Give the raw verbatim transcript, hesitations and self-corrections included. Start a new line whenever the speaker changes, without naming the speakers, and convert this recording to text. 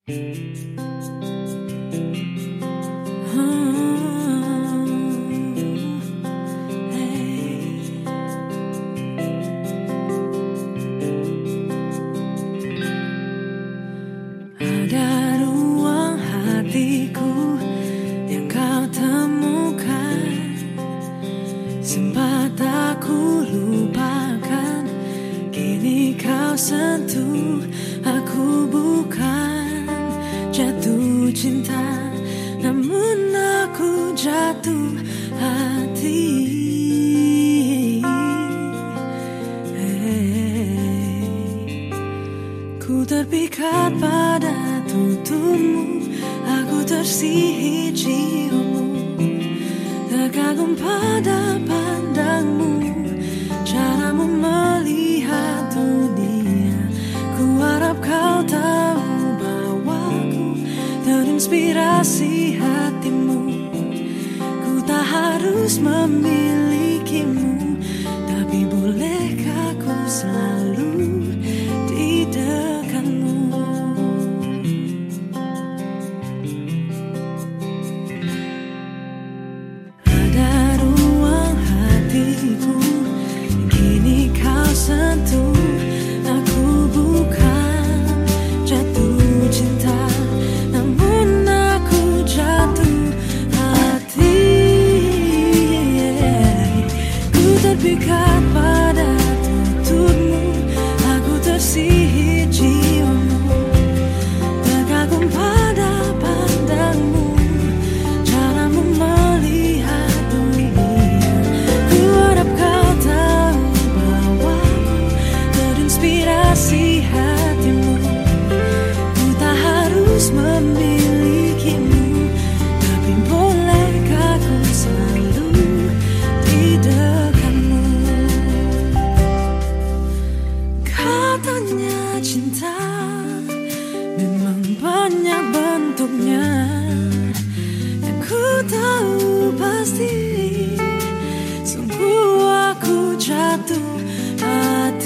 Ada ruang hatiku yang kau temukan, sempat aku lupakan, kini kau sentuh. Aku bukan jatuh cinta, namun aku jatuh hati. Hey. Ku terpikat pada tuturmu, aku tersihir ciummu, terkagum pada pandangmu, caramu melihat dunia. Ku harap kau tahu bahwa ku terinspirasi hatimu. Ku tak harus memilikimu, tapi bolehkah ku selalu di dekatmu. Ada ruang hatiku, kini kau sentuh. Aku bukan jatuh cinta, namun aku jatuh hati. Ku terpikat pada tuturmu, aku tersihir jiwamu, terkagum pada pandangmu, caramu melihat dunia. Ku harap kau tahu bahwa ku terinspirasi hatimu. Ku tak harus memilikimu, tapi bolehkah ku selalu di dekatmu. Katanya cinta memang banyak bentuknya, yang ku tahu pasti sungguh aku jatuh hati.